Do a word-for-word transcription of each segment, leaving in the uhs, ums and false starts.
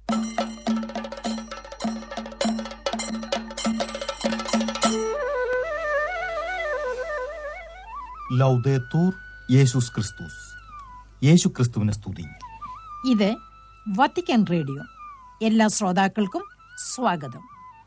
ലൗദേത്തൂർ യേശുസ് ക്രിസ്തുസ്. യേശു ക്രിസ്തുവിനെ സ്തുതി. ഇത് വത്തിക്കാൻ റേഡിയോ. എല്ലാ ശ്രോതാക്കൾക്കും സ്വാഗതം.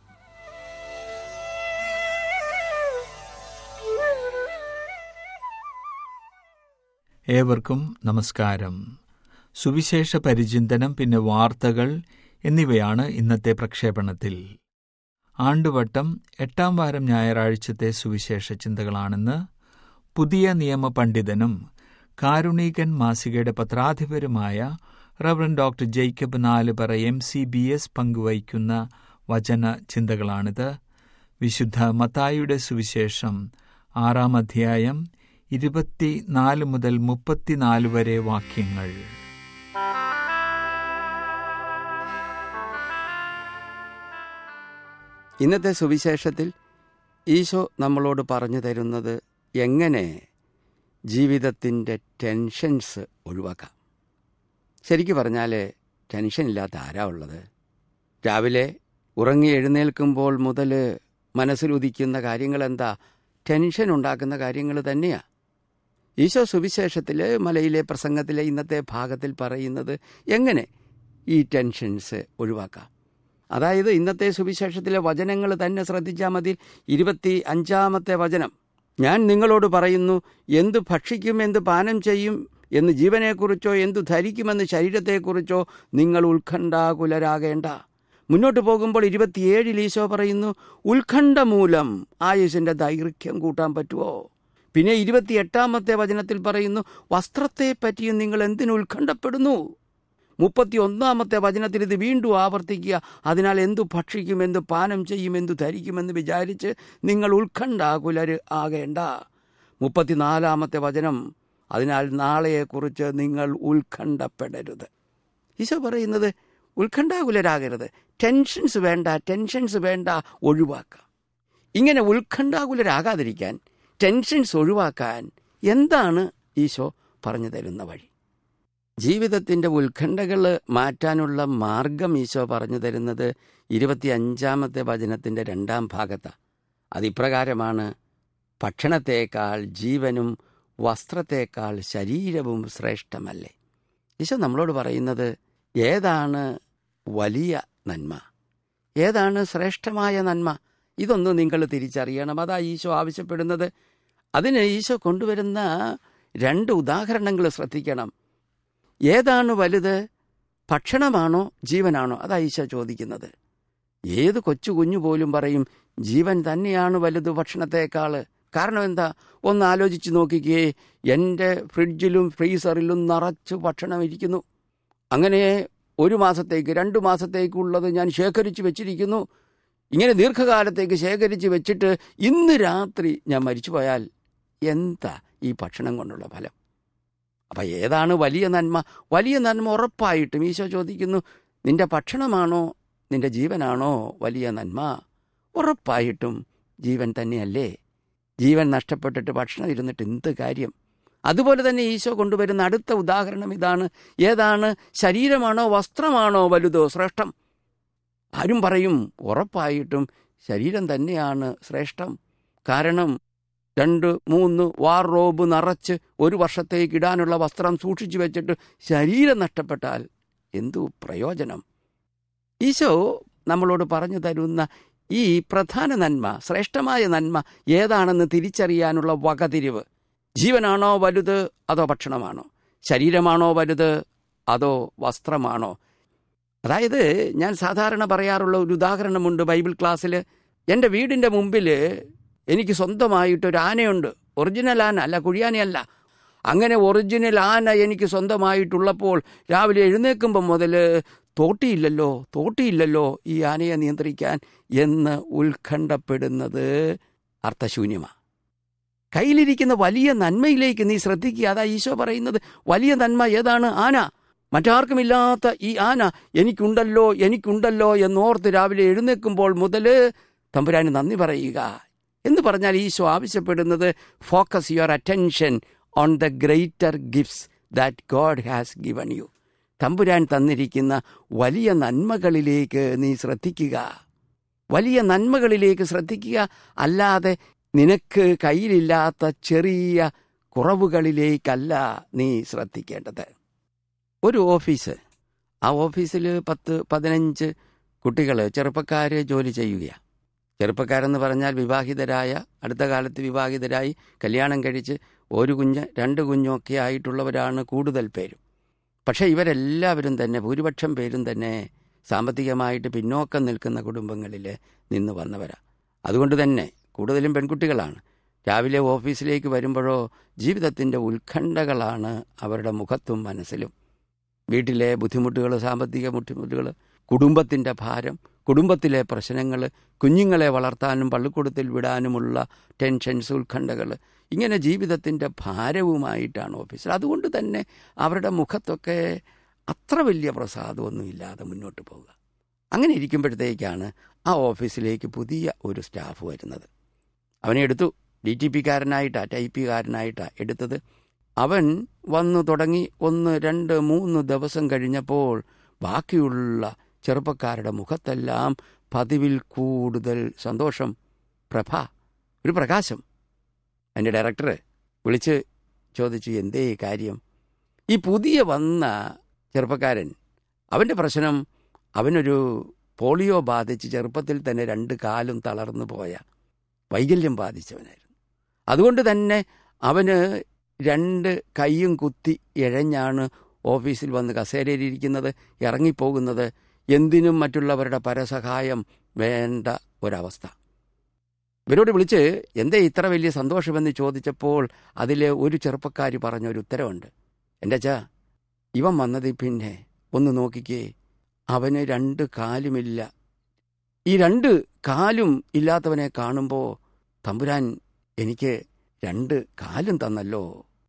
ഏവർക്കും നമസ്കാരം. സുവിശേഷ പരിചിന്തനം, പിന്നെ വാർത്തകൾ എന്നിവയാണ് ഇന്നത്തെ പ്രക്ഷേപണത്തിൽ. ആണ്ടുവട്ടം എട്ടാം വാരം ഞായറാഴ്ചത്തെ സുവിശേഷ ചിന്തകളാണെന്ന് പുതിയ നിയമ പണ്ഡിതനും കാരുണീകൻ മാസികയുടെ പത്രാധിപരുമായ reverend doctor Jacob Nalupara M C B S പങ്കുവയ്ക്കുന്ന വചന ചിന്തകളാണിത്. വിശുദ്ധ മത്തായിയുടെ സുവിശേഷം ആറാം അധ്യായം ഇരുപത്തിനാല് മുതൽ മുപ്പത്തിനാല് വരെ വാക്യങ്ങൾ. ഇന്നത്തെ സുവിശേഷത്തിൽ ഈശോ നമ്മളോട് പറഞ്ഞു തരുന്നത് എങ്ങനെ ജീവിതത്തിൻ്റെ ടെൻഷൻസ് ഒഴിവാക്കാം. ശരിക്കു പറഞ്ഞാൽ ടെൻഷൻ ഇല്ലാത്ത ആരാ ഉള്ളത്? രാവിലെ ഉറങ്ങി എഴുന്നേൽക്കുമ്പോൾ മുതൽ മനസ്സിലുദിക്കുന്ന കാര്യങ്ങളെന്താ? ടെൻഷൻ ഉണ്ടാക്കുന്ന കാര്യങ്ങൾ തന്നെയാണ്. ഈശോ സുവിശേഷത്തിൽ മലയിലെ പ്രസംഗത്തിലെ ഇന്നത്തെ ഭാഗത്തിൽ പറയുന്നത് എങ്ങനെ ഈ ടെൻഷൻസ് ഒഴിവാക്കാം. അതായത് ഇന്നത്തെ സുവിശേഷത്തിലെ വചനങ്ങൾ തന്നെ ശ്രദ്ധിച്ചാൽ മതി. ഇരുപത്തി അഞ്ചാമത്തെ വചനം, ഞാൻ നിങ്ങളോട് പറയുന്നു, എന്തു ഭക്ഷിക്കും, എന്ത് പാനം ചെയ്യും എന്ന് ജീവനെക്കുറിച്ചോ എന്തു ധരിക്കുമെന്ന് ശരീരത്തെക്കുറിച്ചോ നിങ്ങൾ ഉത്കണ്ഠാകുലരാകേണ്ട. മുന്നോട്ട് പോകുമ്പോൾ ഇരുപത്തിയേഴിൽ ഈശോ പറയുന്നു, ഉത്കണ്ഠ മൂലം ആയുസിൻ്റെ ദൈർഘ്യം കൂട്ടാൻ പറ്റുമോ? പിന്നെ ഇരുപത്തിയെട്ടാമത്തെ വചനത്തിൽ പറയുന്നു, വസ്ത്രത്തെപ്പറ്റിയും നിങ്ങൾ എന്തിനു ഉത്കണ്ഠപ്പെടുന്നു? മുപ്പത്തി ഒന്നാമത്തെ വചനത്തിൽ ഇത് വീണ്ടും ആവർത്തിക്കുക, അതിനാൽ എന്തു ഭക്ഷിക്കും, എന്തു പാനം ചെയ്യും, എന്തു ധരിക്കുമെന്ന് വിചാരിച്ച് നിങ്ങൾ ഉത്കണ്ഠാകുലര് ആകേണ്ട. മുപ്പത്തിനാലാമത്തെ വചനം, അതിനാൽ നാളെയെക്കുറിച്ച് നിങ്ങൾ ഉത്കണ്ഠപ്പെടരുത്. ഈശോ പറയുന്നത് ഉത്കണ്ഠാകുലരാകരുത്, ടെൻഷൻസ് വേണ്ട, ടെൻഷൻസ് വേണ്ട, ഒഴിവാക്കാം. ഇങ്ങനെ ഉത്കണ്ഠാകുലരാകാതിരിക്കാൻ, ടെൻഷൻസ് ഒഴിവാക്കാൻ എന്താണ് ഈശോ പറഞ്ഞു തരുന്ന വഴി? ജീവിതത്തിൻ്റെ ഉത്കണ്ഠകൾ മാറ്റാനുള്ള മാർഗം ഈശോ പറഞ്ഞു തരുന്നത് ഇരുപത്തി അഞ്ചാമത്തെ വചനത്തിൻ്റെ രണ്ടാം ഭാഗത്താണ്. അതിപ്രകാരമാണ്, ഭക്ഷണത്തേക്കാൾ ജീവനും വസ്ത്രത്തേക്കാൾ ശരീരവും ശ്രേഷ്ഠമല്ലേ. ഈശോ നമ്മളോട് പറയുന്നത് ഏതാണ് വലിയ നന്മ, ഏതാണ് ശ്രേഷ്ഠമായ നന്മ, ഇതൊന്ന് നിങ്ങൾ തിരിച്ചറിയണം. അതാ ഈശോ ആവശ്യപ്പെടുന്നത്. അതിന് ഈശോ കൊണ്ടുവരുന്ന രണ്ട് ഉദാഹരണങ്ങൾ ശ്രദ്ധിക്കണം. ഏതാണ് വലുത്, ഭക്ഷണമാണോ ജീവനാണോ? അതാ ഈശോ ചോദിക്കുന്നത്. ഏത് കൊച്ചു കുഞ്ഞു പോലും പറയും ജീവൻ തന്നെയാണ് വലുത് ഭക്ഷണത്തേക്കാൾ. കാരണം എന്താ? ഒന്ന് ആലോചിച്ച് നോക്കിക്കേ. എൻ്റെ ഫ്രിഡ്ജിലും ഫ്രീസറിലും നിറച്ച് ഭക്ഷണം ഇരിക്കുന്നു. അങ്ങനെ ഒരു മാസത്തേക്ക് രണ്ടു മാസത്തേക്കുള്ളത് ഞാൻ ശേഖരിച്ച് വെച്ചിരിക്കുന്നു. ഇങ്ങനെ ദീർഘകാലത്തേക്ക് ശേഖരിച്ച് വെച്ചിട്ട് ഇന്ന് രാത്രി ഞാൻ മരിച്ചു പോയാൽ എന്താ ഈ ഭക്ഷണം കൊണ്ടുള്ള ഫലം? അപ്പം ഏതാണ് വലിയ നന്മ? വലിയ നന്മ ഉറപ്പായിട്ടും ഈശോ ചോദിക്കുന്നു, നിന്റെ ഭക്ഷണമാണോ നിന്റെ ജീവനാണോ വലിയ നന്മ? ഉറപ്പായിട്ടും ജീവൻ തന്നെയല്ലേ. ജീവൻ നഷ്ടപ്പെട്ടിട്ട് ഭക്ഷണം ഇരുന്നിട്ട് എന്ത് കാര്യം? അതുപോലെ തന്നെ ഈശോ കൊണ്ടുവരുന്ന അടുത്ത ഉദാഹരണം ഇതാണ്. ഏതാണ്? ശരീരമാണോ വസ്ത്രമാണോ വലുതോ ശ്രേഷ്ഠം? ആരും പറയും ഉറപ്പായിട്ടും ശരീരം തന്നെയാണ് ശ്രേഷ്ഠം. കാരണം രണ്ട് മൂന്ന് വാർറോബ് നിറച്ച് ഒരു വർഷത്തേക്ക് ഇടാനുള്ള വസ്ത്രം സൂക്ഷിച്ചു വെച്ചിട്ട് ശരീരം നഷ്ടപ്പെട്ടാൽ എന്തു പ്രയോജനം? ഈശോ നമ്മളോട് പറഞ്ഞു തരുന്ന ഈ പ്രധാന നന്മ, ശ്രേഷ്ഠമായ നന്മ ഏതാണെന്ന് തിരിച്ചറിയാനുള്ള വകതിരിവ്. ജീവനാണോ വലുത് അതോ ഭക്ഷണമാണോ? ശരീരമാണോ വലുത് അതോ വസ്ത്രമാണോ? അതായത് ഞാൻ സാധാരണ പറയാറുള്ള ഒരു ഉദാഹരണമുണ്ട് ബൈബിൾ ക്ലാസ്സിൽ. എൻ്റെ വീടിൻ്റെ മുമ്പിൽ എനിക്ക് സ്വന്തമായിട്ടൊരു ആനയുണ്ട്. ഒറിജിനൽ ആന അല്ല, കുഴിയാനയല്ല. അങ്ങനെ ഒറിജിനൽ ആന എനിക്ക് സ്വന്തമായിട്ടുള്ളപ്പോൾ രാവിലെ എഴുന്നേൽക്കുമ്പോൾ മുതൽ തോട്ടിയില്ലല്ലോ തോട്ടിയില്ലല്ലോ ഈ ആനയെ നിയന്ത്രിക്കാൻ എന്ന് ഉത്കണ്ഠപ്പെടുന്നത് അർത്ഥശൂന്യമാണ്. കയ്യിലിരിക്കുന്ന വലിയ നന്മയിലേക്ക് നീ ശ്രദ്ധിക്കുക. അതാ ഈശോ പറയുന്നത്. വലിയ നന്മ ഏതാണ്? ആന. മറ്റാർക്കുമില്ലാത്ത ഈ ആന എനിക്കുണ്ടല്ലോ എനിക്കുണ്ടല്ലോ എന്നോർത്ത് രാവിലെ എഴുന്നേൽക്കുമ്പോൾ മുതൽ തമ്പുരാന് നന്ദി പറയുക എന്ന് പറഞ്ഞാൽ ഈശോ ആവശ്യപ്പെടുന്നത് focus your attention on the greater gifts that God has given you. തമ്പുരാൻ തന്നിരിക്കുന്ന വലിയ നന്മകളിലേക്ക് നീ ശ്രദ്ധിക്കുക. വലിയ നന്മകളിലേക്ക് ശ്രദ്ധിക്കുക, അല്ലാതെ നിനക്ക് കയ്യിലില്ലാത്ത ചെറിയ കുറവുകളിലേക്കല്ല നീ ശ്രദ്ധിക്കേണ്ടത്. ഒരു ഓഫീസ്, ആ ഓഫീസിൽ പത്ത് പതിനഞ്ച് കുട്ടികൾ, ചെറുപ്പക്കാർ ജോലി ചെയ്യുകയാണ്. ചെറുപ്പക്കാരെന്ന് പറഞ്ഞാൽ വിവാഹിതരായ, അടുത്ത കാലത്ത് വിവാഹിതരായി കല്യാണം കഴിച്ച് ഒരു കുഞ്ഞ് രണ്ട് കുഞ്ഞൊക്കെ ആയിട്ടുള്ളവരാണ് കൂടുതൽ പേരും. പക്ഷേ ഇവരെല്ലാവരും തന്നെ, ഭൂരിപക്ഷം പേരും തന്നെ സാമ്പത്തികമായിട്ട് പിന്നോക്കം നിൽക്കുന്ന കുടുംബങ്ങളിൽ നിന്ന് വന്നവരാണ്. അതുകൊണ്ട് തന്നെ കൂടുതലും പെൺകുട്ടികളാണ്. രാവിലെ ഓഫീസിലേക്ക് വരുമ്പോഴോ ജീവിതത്തിൻ്റെ ഉത്കണ്ഠകളാണ് അവരുടെ മുഖത്തും മനസ്സിലും. വീട്ടിലെ ബുദ്ധിമുട്ടുകൾ, സാമ്പത്തിക ബുദ്ധിമുട്ടുകൾ, കുടുംബത്തിൻ്റെ ഭാരം, കുടുംബത്തിലെ പ്രശ്നങ്ങൾ, കുഞ്ഞുങ്ങളെ വളർത്താനും പള്ളിക്കൂടത്തിൽ വിടാനുമുള്ള ടെൻഷൻസ്, ഉത്കണ്ഠകൾ, ഇങ്ങനെ ജീവിതത്തിൻ്റെ ഭാരവുമായിട്ടാണ് ഓഫീസിൽ. അതുകൊണ്ട് തന്നെ അവരുടെ മുഖത്തൊക്കെ അത്ര വലിയ പ്രസാദമൊന്നുമില്ലാതെ മുന്നോട്ട് പോവുക. അങ്ങനെ ഇരിക്കുമ്പോഴത്തേക്കാണ് ആ ഓഫീസിലേക്ക് പുതിയ ഒരു സ്റ്റാഫ് വരുന്നത്. അവനെ എടുത്തു, ഡി ടി പിക്കാരനായിട്ടാണ്, ടൈപ്പിക്കാരനായിട്ടാണ് എടുത്തത്. അവൻ വന്നു തുടങ്ങി ഒന്ന് രണ്ട് മൂന്ന് ദിവസം കഴിഞ്ഞപ്പോൾ ബാക്കിയുള്ള ചെറുപ്പക്കാരുടെ മുഖത്തെല്ലാം പതിവിൽ കൂടുതൽ സന്തോഷം, പ്രഭ, ഒരു പ്രകാശം. എൻ്റെ ഡയറക്ടർ വിളിച്ച് ചോദിച്ചു, എന്തേ കാര്യം? ഈ പുതിയ വന്ന ചെറുപ്പക്കാരൻ, അവൻ്റെ പ്രശ്നം, അവനൊരു പോളിയോ ബാധിച്ച് ചെറുപ്പത്തിൽ തന്നെ രണ്ട് കാലും തളർന്നു പോയ വൈകല്യം ബാധിച്ചവനായിരുന്നു. അതുകൊണ്ട് തന്നെ അവന് രണ്ട് കൈയും കുത്തി ഇഴഞ്ഞാണ് ഓഫീസിൽ വന്ന് കസേരയിലിരിക്കുന്നത്, ഇറങ്ങിപ്പോകുന്നത്. എന്തിനും മറ്റുള്ളവരുടെ പരസഹായം വേണ്ട ഒരവസ്ഥ. ഇവരോട് വിളിച്ച് എന്തേ ഇത്ര വലിയ സന്തോഷമെന്ന് ചോദിച്ചപ്പോൾ അതിൽ ഒരു ചെറുപ്പക്കാരി പറഞ്ഞൊരു ഉത്തരവുണ്ട്. എൻ്റെ അച്ഛാ, ഇവൻ വന്നതിൽ പിന്നെ ഒന്ന് നോക്കിക്കേ, അവന് രണ്ട് കാലുമില്ല. ഈ രണ്ട് കാലും ഇല്ലാത്തവനെ കാണുമ്പോൾ തമ്പുരാൻ എനിക്ക് രണ്ട് കാലും തന്നല്ലോ.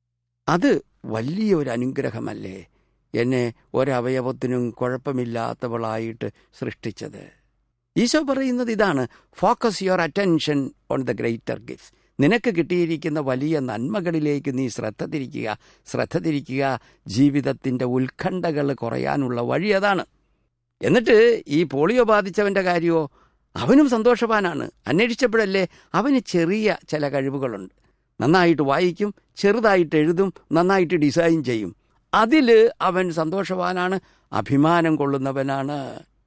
അത് വലിയൊരു അനുഗ്രഹമല്ലേ, എന്നെ ഒരവയവത്തിനും കുഴപ്പമില്ലാത്തവളായിട്ട് സൃഷ്ടിച്ചത്. ഈശോ പറയുന്നത് ഇതാണ്, focus your attention on the greater gifts. നിനക്ക് കിട്ടിയിരിക്കുന്ന വലിയ നന്മകളിലേക്ക് നീ ശ്രദ്ധ തിരിക്കുക. ശ്രദ്ധ തിരിക്കുക, ജീവിതത്തിൻ്റെ ഉത്കണ്ഠകൾ കുറയാനുള്ള വഴി അതാണ്. എന്നിട്ട് ഈ പോളിയോ ബാധിച്ചവൻ്റെ കാര്യമോ, അവനും സന്തോഷവാനാണ്. അന്വേഷിച്ചപ്പോഴല്ലേ അവന് ചെറിയ ചില കഴിവുകളുണ്ട്. നന്നായിട്ട് വായിക്കും, ചെറുതായിട്ട് എഴുതും, നന്നായിട്ട് ഡിസൈൻ ചെയ്യും. അതിൽ അവൻ സന്തോഷവാനാണ്, അഭിമാനം കൊള്ളുന്നവനാണ്.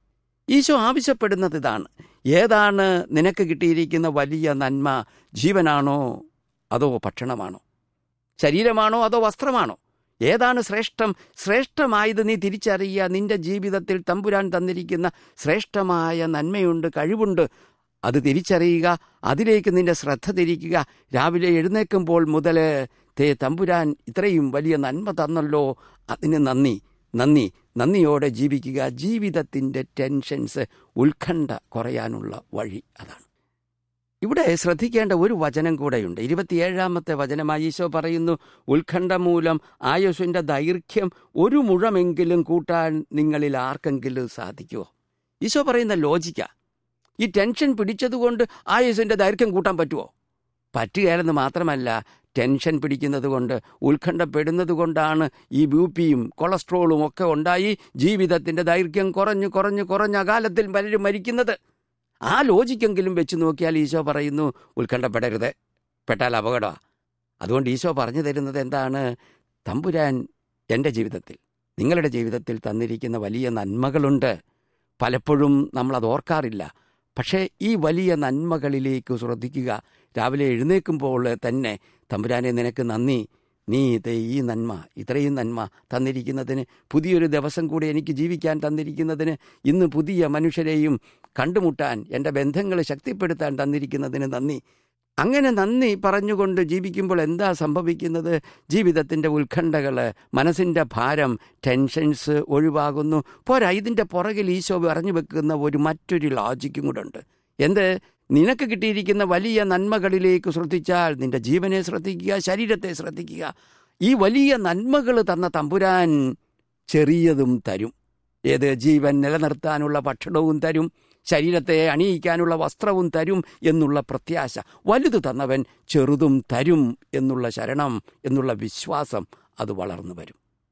ഈശോ ആവശ്യപ്പെടുന്നത് ഇതാണ്. ഏതാണ് നിനക്ക് കിട്ടിയിരിക്കുന്ന വലിയ നന്മ? ജീവനാണോ അതോ ഭക്ഷണമാണോ? ശരീരമാണോ അതോ വസ്ത്രമാണോ? ഏതാണ് ശ്രേഷ്ഠം? ശ്രേഷ്ഠമായത് നീ തിരിച്ചറിയുക. നിന്റെ ജീവിതത്തിൽ തമ്പുരാൻ തന്നിരിക്കുന്ന ശ്രേഷ്ഠമായ നന്മയുണ്ട്, കഴിവുണ്ട്. അത് തിരിച്ചറിയുക, അതിലേക്ക് നിന്റെ ശ്രദ്ധ തിരിക്കുക. രാവിലെ എഴുന്നേൽക്കുമ്പോൾ മുതൽ തേ തമ്പുരാൻ ഇത്രയും വലിയ നന്മ തന്നല്ലോ, അതിന് നന്ദി നന്ദി നന്ദിയോടെ ജീവിക്കുക. ജീവിതത്തിൻ്റെ ടെൻഷൻസ്, ഉത്കണ്ഠ കുറയാനുള്ള വഴി അതാണ്. ഇവിടെ ശ്രദ്ധിക്കേണ്ട ഒരു വചനം കൂടെയുണ്ട്. ഇരുപത്തിയേഴാമത്തെ വചനമായി ഈശോ പറയുന്നു, ഉത്കണ്ഠ മൂലം ആയുസ്സിൻ്റെ ദൈർഘ്യം ഒരു മുഴമെങ്കിലും കൂട്ടാൻ നിങ്ങളിൽ ആർക്കെങ്കിലും സാധിക്കുമോ? ഈശോ പറയുന്ന ലോജിക്ക. ഈ ടെൻഷൻ പിടിച്ചതുകൊണ്ട് ആയുസ്സിൻ്റെ ദൈർഘ്യം കൂട്ടാൻ പറ്റുമോ? പറ്റുകയില്ലെന്ന് മാത്രമല്ല, ടെൻഷൻ പിടിക്കുന്നത് കൊണ്ട്, ഉത്കണ്ഠപ്പെടുന്നത് കൊണ്ടാണ് ഈ ബി പിയും കൊളസ്ട്രോളും ഒക്കെ ഉണ്ടായി ജീവിതത്തിൻ്റെ ദൈർഘ്യം കുറഞ്ഞു കുറഞ്ഞു കുറഞ്ഞ കാലത്തിൽ പലരും മരിക്കുന്നത്. ആ ലോജിക്കെങ്കിലും വെച്ച് നോക്കിയാൽ ഈശോ പറയുന്നു, ഉത്കണ്ഠപ്പെടരുത്, പെട്ടാൽ അപകടമാണ്. അതുകൊണ്ട് ഈശോ പറഞ്ഞു തരുന്നത് എന്താണ്? തമ്പുരാൻ എൻ്റെ ജീവിതത്തിൽ, നിങ്ങളുടെ ജീവിതത്തിൽ തന്നിരിക്കുന്ന വലിയ നന്മകളുണ്ട്. പലപ്പോഴും നമ്മളത് ഓർക്കാറില്ല. പക്ഷേ ഈ വലിയ നന്മകളിലേക്ക് ശ്രദ്ധിക്കുക. രാവിലെ എഴുന്നേൽക്കുമ്പോൾ തന്നെ തമ്പുരാനെ നിനക്ക് നന്ദി, നീ ഇത് ഈ നന്മ, ഇത്രയും നന്മ തന്നിരിക്കുന്നതിന്, പുതിയൊരു ദിവസം കൂടി എനിക്ക് ജീവിക്കാൻ തന്നിരിക്കുന്നതിന്, ഇന്ന് പുതിയ മനുഷ്യരെയും കണ്ടുമുട്ടാൻ, എൻ്റെ ബന്ധങ്ങൾ ശക്തിപ്പെടുത്താൻ തന്നിരിക്കുന്നതിന് നന്ദി. അങ്ങനെ നന്ദി പറഞ്ഞുകൊണ്ട് ജീവിക്കുമ്പോൾ എന്താ സംഭവിക്കുന്നത്? ജീവിതത്തിൻ്റെ ഉത്കണ്ഠകൾ, മനസ്സിൻ്റെ ഭാരം, ടെൻഷൻസ് ഒഴിവാകുന്നു. പോരാ, ഇതിൻ്റെ പുറകിൽ ഈശോ പറഞ്ഞു വെക്കുന്ന ഒരു മറ്റൊരു ലോജിക്കും കൂടെ ഉണ്ട്. എന്ത്? നിനക്ക് കിട്ടിയിരിക്കുന്ന വലിയ നന്മകളിലേക്ക് ശ്രദ്ധിച്ചാൽ നിന്റെ ജീവനെ ശ്രദ്ധിക്കുക, ശരീരത്തെ ശ്രദ്ധിക്കുക. ഈ വലിയ നന്മകൾ തന്ന തമ്പുരാൻ ചെറിയതും തരും. ഏത്? ജീവൻ നിലനിർത്താനുള്ള ഭക്ഷണവും തരും, ശരീരത്തെ അണിയിക്കാനുള്ള വസ്ത്രവും തരും എന്നുള്ള പ്രത്യാശ. വലുത് തന്നവൻ ചെറുതും തരും എന്നുള്ള ശരണം, എന്നുള്ള വിശ്വാസം അത് വളർന്നു വരും.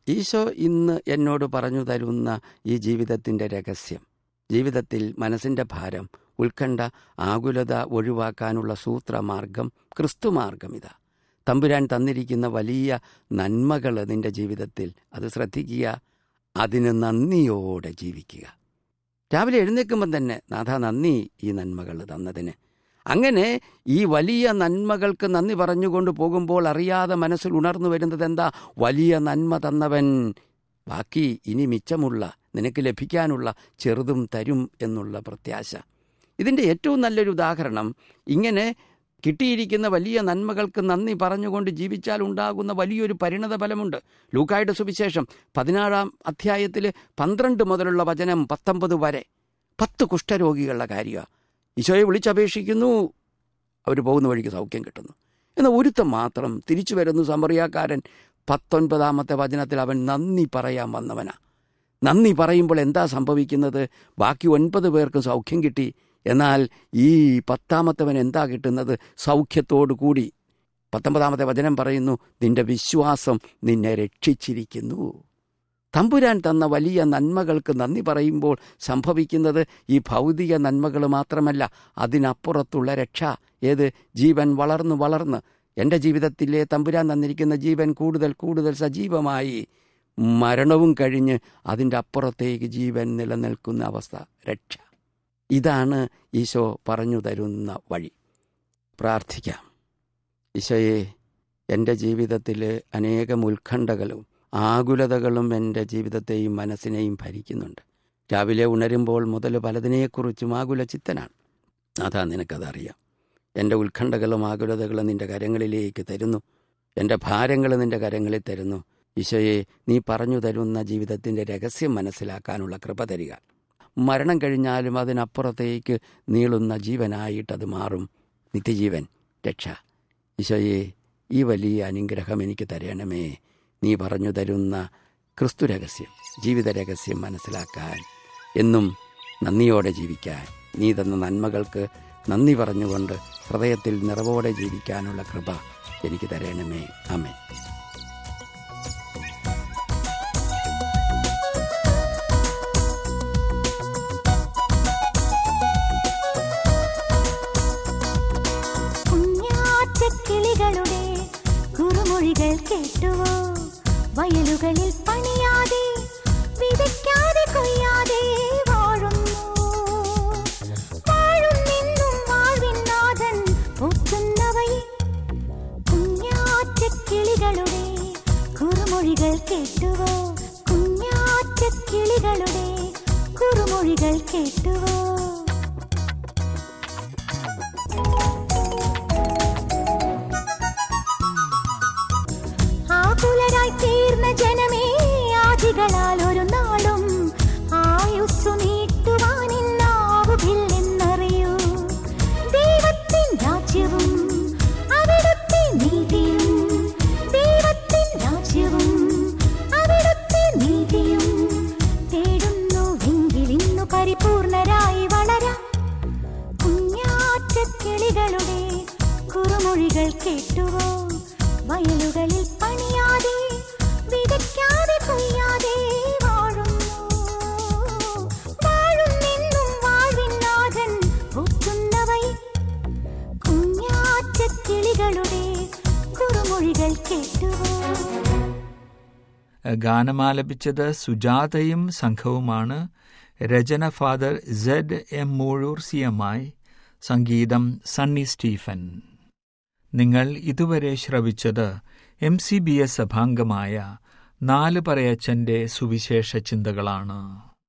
ഈശോ ഇന്ന് എന്നോട് പറഞ്ഞു തരുന്ന ഈ ജീവിതത്തിൻ്റെ രഹസ്യം, ജീവിതത്തിൽ മനസ്സിൻ്റെ ഭാരം, ഉത്കണ്ഠ, ആകുലത ഒഴിവാക്കാനുള്ള സൂത്രമാർഗം, ക്രിസ്തുമാർഗം ഇതാ. തമ്പുരാൻ തന്നിരിക്കുന്ന വലിയ നന്മകൾ നിൻ്റെ ജീവിതത്തിൽ, അത് ശ്രദ്ധിക്കുക, അതിന് നന്ദിയോടെ ജീവിക്കുക. രാവിലെ എഴുന്നേൽക്കുമ്പം തന്നെ നാഥാ നന്ദി ഈ നന്മകൾ തന്നതിന്. അങ്ങനെ ഈ വലിയ നന്മകൾക്ക് നന്ദി പറഞ്ഞുകൊണ്ട് പോകുമ്പോൾ അറിയാതെ മനസ്സിൽ ഉണർന്നു വരുന്നത് എന്താ? വലിയ നന്മ തന്നവൻ ബാക്കി ഇനി മിച്ചമുള്ള നിനക്ക് ലഭിക്കാനുള്ള ചെറുതും തരും എന്നുള്ള പ്രത്യാശ. ഇതിൻ്റെ ഏറ്റവും നല്ലൊരു ഉദാഹരണം, ഇങ്ങനെ കിട്ടിയിരിക്കുന്ന വലിയ നന്മകൾക്ക് നന്ദി പറഞ്ഞുകൊണ്ട് ജീവിച്ചാൽ ഉണ്ടാകുന്ന വലിയൊരു പരിണത ഫലമുണ്ട്. ലൂക്കായുടെ സുവിശേഷം പതിനാറാം അധ്യായത്തിൽ പന്ത്രണ്ട് മുതലുള്ള വചനം പത്തൊമ്പത് വരെ പത്ത് കുഷ്ഠരോഗികളുടെ കാര്യമാണ്. ഈശോയെ വിളിച്ചപേക്ഷിക്കുന്നു, അവർ പോകുന്ന വഴിക്ക് സൗഖ്യം കിട്ടുന്നു. എന്നാൽ ഒരുത്തം മാത്രം തിരിച്ചു വരുന്നു, സമറിയാക്കാരൻ. പത്തൊൻപതാമത്തെ വചനത്തിൽ അവൻ നന്ദി പറയാൻ വന്നവനാ. നന്ദി പറയുമ്പോൾ എന്താ സംഭവിക്കുന്നത്? ബാക്കി ഒൻപത് പേർക്കും സൗഖ്യം കിട്ടി. എന്നാൽ ഈ പത്താമത്തവൻ എന്താ കിട്ടുന്നത്? സൗഖ്യത്തോടു കൂടി. പത്തൊമ്പതാമത്തെ വചനം പറയുന്നു, നിന്റെ വിശ്വാസം നിന്നെ രക്ഷിച്ചിരിക്കുന്നു. തമ്പുരാൻ തന്ന വലിയ നന്മകൾക്ക് നന്ദി പറയുമ്പോൾ സംഭവിക്കുന്നത് ഈ ഭൗതിക നന്മകൾ മാത്രമല്ല, അതിനപ്പുറത്തുള്ള രക്ഷ. ഏത്? ജീവൻ വളർന്നു വളർന്ന് എൻ്റെ ജീവിതത്തിലെ തമ്പുരാൻ തന്നിരിക്കുന്ന ജീവൻ കൂടുതൽ കൂടുതൽ സജീവമായി മരണവും കഴിഞ്ഞ് അതിൻ്റെ അപ്പുറത്തേക്ക് ജീവൻ നിലനിൽക്കുന്ന അവസ്ഥ, രക്ഷ. ഇതാണ് ഈശോ പറഞ്ഞു തരുന്ന വഴി. പ്രാർത്ഥിക്കാം. ഈശോയെ, എൻ്റെ ജീവിതത്തിൽ അനേകം ഉത്കണ്ഠകളും ആകുലതകളും എൻ്റെ ജീവിതത്തെയും മനസ്സിനെയും ഭരിക്കുന്നുണ്ട്. രാവിലെ ഉണരുമ്പോൾ മുതൽ പലതിനെക്കുറിച്ചും ആകുല ചിത്തനാണ്. അതാ നിനക്കതറിയാം. എൻ്റെ ഉത്കണ്ഠകളും ആകുലതകളും നിൻ്റെ കരങ്ങളിലേക്ക് തരുന്നു. എൻ്റെ ഭാരങ്ങൾ നിൻ്റെ കരങ്ങളിൽ തരുന്നു. ഈശോയെ, നീ പറഞ്ഞു തരുന്ന ജീവിതത്തിൻ്റെ രഹസ്യം മനസ്സിലാക്കാനുള്ള കൃപ തരിക. മരണം കഴിഞ്ഞാലും അതിനപ്പുറത്തേക്ക് നീളുന്ന ജീവനായിട്ടത് മാറും. നിത്യജീവൻ, രക്ഷ. ഈശോയെ, ഈ വലിയ അനുഗ്രഹം എനിക്ക് തരണമേ. നീ പറഞ്ഞു തരുന്ന ക്രിസ്തു രഹസ്യം, ജീവിത രഹസ്യം മനസ്സിലാക്കാൻ, എന്നും നന്ദിയോടെ ജീവിക്കാൻ, നീ തന്ന നന്മകൾക്ക് നന്ദി പറഞ്ഞുകൊണ്ട് ഹൃദയത്തിൽ നിറവോടെ ജീവിക്കാനുള്ള കൃപ എനിക്ക് തരണമേ. ആമേൻ. കിളികളുടെ കുറുമൊഴികൾ കേട്ടുവോ? വയലുകളിൽ പണിയാതെ വിതയ്ക്കാതെ കൊയ്യാതെ വാഴുന്നു. വാഴുന്നെന്നും വാഴ്വിനാഥൻ പോറ്റുന്നവയെ. കുഞ്ഞാറ്റ കിളികളുടെ കുറുമൊഴികൾ കേട്ടുവോ? കുഞ്ഞാറ്റ കിളികളുടെ കുറുമൊഴികൾ കേട്ടുവോ? തീർന്ന ജനമേ, ആദികളാൽ ഒരു നാളും ആയുസ്സു നീട്ടുവാനില്ലാവുകില്ലെന്നറിയൂ. ദൈവത്തിൻ രാജ്യവും അവിടുത്തെ നീതിയും, ദൈവത്തിൻ രാജ്യവും അവിടുത്തെ നീതിയും തേടുന്നുവെങ്കിൽ ഇന്നു പരിപൂർണരായി വളരാം. കുഞ്ഞാറ്റ കിളികളുടെ കുറുമൊഴികൾ കേട്ടുവോ? വയലുകളിൽ പണിയാതെ വിതയ്ക്കാതെ കൊയ്യാതെ വാഴുന്നു. വാഴുന്നെന്നും വാഴ്വിനാഥൻ പോറ്റുന്നവയെ. കുഞ്ഞാറ്റ കിളികളുടെ കുറുമൊഴികൾ കേട്ടുവോ? ഗാനമാലപിച്ചത് സുജാതയും സംഘവുമാണ്. രചന father Z M Moozhoor C M I, സംഗീതം സണ്ണി സ്റ്റീഫൻ. നിങ്ങൾ ഇതുവരെ ശ്രവിച്ചത് എം സി ബി എസ് സഭാംഗമായ നാല് പറയച്ചൻ്റെ സുവിശേഷ ചിന്തകളാണ്.